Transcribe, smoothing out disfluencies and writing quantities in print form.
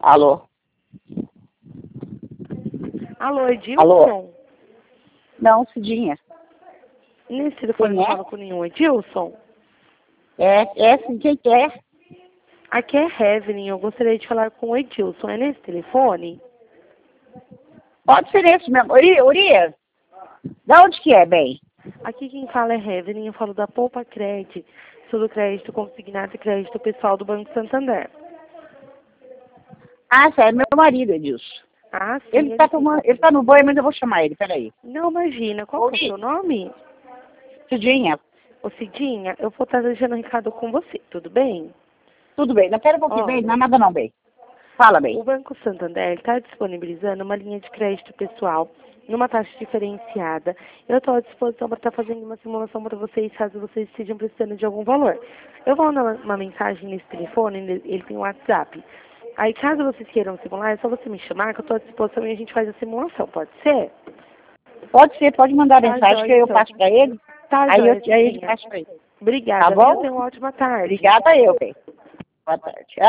Alô? Alô, Edilson? Alô? Não, Cidinha. Nesse telefone não fala com nenhum Edilson? É sim, quem quer? Aqui é Heaven, eu gostaria de falar com o Edilson. É nesse telefone? Pode ser esse mesmo. Urias, da onde que é, bem? Aqui quem fala é Heaven, eu falo da Poupa Cred, sobre o crédito consignado e crédito pessoal do Banco Santander. Ah, é meu marido, Edilson. Ah, sim. Ele tá no banho, mas eu vou chamar ele, peraí. Não, imagina. Qual que é o seu nome? Cidinha, Ô, Cidinha, eu vou estar deixando um recado com você, tudo bem? tudo bem. Não, pera um pouquinho, Ó, bem. Não é nada não, bem. Fala, bem. o Banco Santander está disponibilizando uma linha de crédito pessoal numa taxa diferenciada. Eu estou à disposição para estar fazendo uma simulação para vocês, caso vocês estejam precisando de algum valor. Eu vou mandar uma mensagem nesse telefone, ele tem um WhatsApp. Aí, caso vocês queiram simular, é só você me chamar, que eu estou à disposição e a gente faz a simulação, pode ser? Pode ser, pode mandar mensagem que joia, eu então. passo pra ele. Tá, Aí joia, ele Cidinha. passa pra ele. Obrigada, Tá viu? bom? Tenha uma ótima tarde. Obrigada eu, bem. Boa tarde.